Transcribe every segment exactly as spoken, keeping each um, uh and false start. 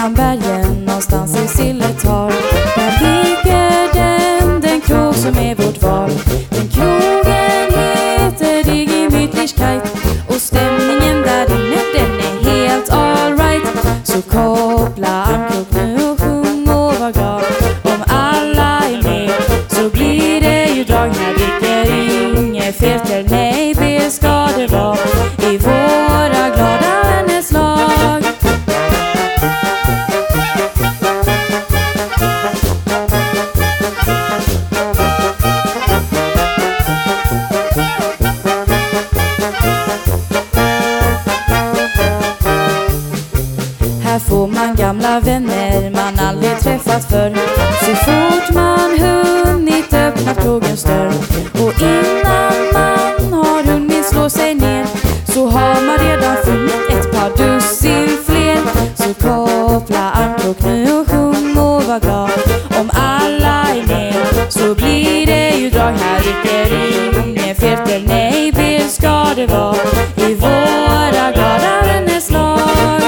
bland bergen någonstans i Silletorp. Där ligger den, den krog som är vårt val. Den krogen heter Digi Mytlichkeit och stämningen där inne den är helt all right. Så koppla armkrok nu och sjung och var glad. Om alla är med så blir det ju drag. Här dricker inget filter, nej det ska det vara i våra glada vänners lag. Här får man gamla vänner man aldrig träffat förr. Så fort man hunnit öppna krogens dörr. Och innan man har hunnit slå sig ner så har man redan funnit ett par dussin fler. Så koppla armkrok nu och sjung och var glad. Om alla är med så blir det ju drag. Här rycker ingen fjärtel, nej det ska det vara i våra glada vänners lag.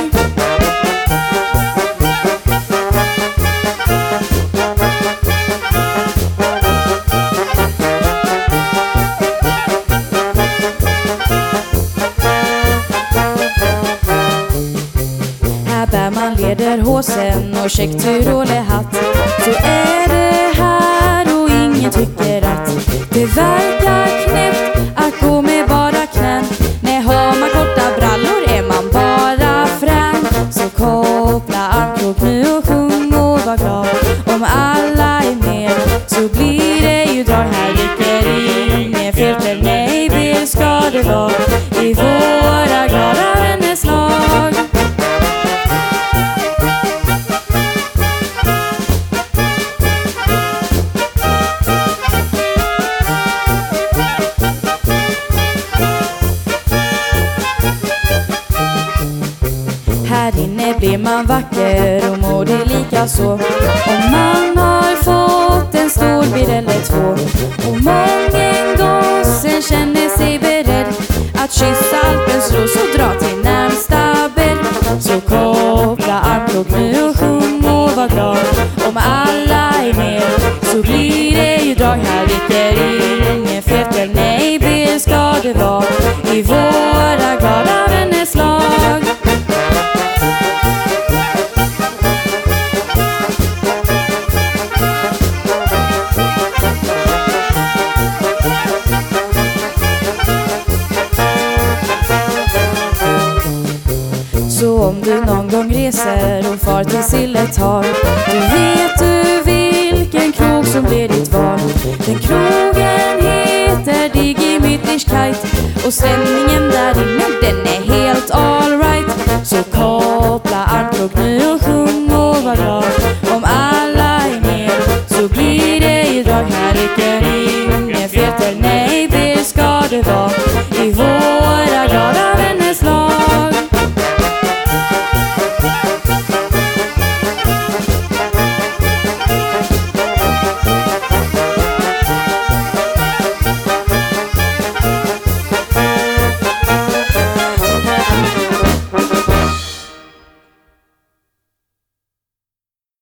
Där man leder håsen och check Tyroler hatt så är det här och ingen tycker att det verkar knäppt att gå med bara knän. Nej, har man korta brallor är man bara frän. Så koppla armkrok nu och sjung och var glad. Om alla är med så blir det ju drag. Här rycker ingen filter, nej det ska det vara i våra glada vänners lag. Här inne blir man vacker och mår det lika så. Om man har fått en stor bil eller två. Och mången gossen känner sig beredd att kyssa Alpens ros och dra till närmsta bädd. Så koppla armkrok nu och sjung och var glad. Om alla är med så blir det ju drag. Här rycker ingen fjärtel, nej det ska det vara i våra glada vänners lag. Så om du någon gång reser och far till Silletorp, då vet du vilken krog som blir ditt val. Den krogen heter Digi Mytlichkeit och stämningen där inne